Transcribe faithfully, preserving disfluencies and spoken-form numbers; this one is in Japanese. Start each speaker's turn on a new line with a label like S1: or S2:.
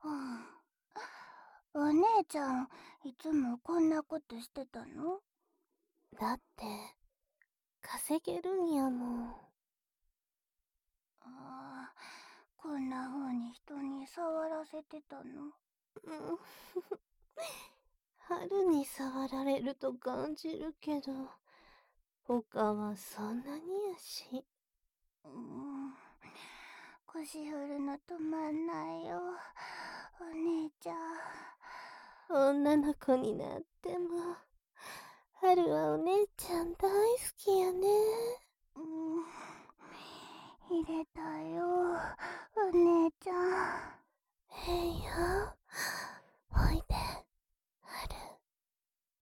S1: うん、お姉ちゃん、いつもこんなことしてたの？
S2: だって、稼げるんやもん。
S1: ああ、こんな風に人に触らせてたの？
S2: うん。春に触られると感じるけど、他はそんなにやし。
S1: うん、腰振るの止まんないよ、お姉ちゃん。
S2: 女の子になっても、春はお姉ちゃんだ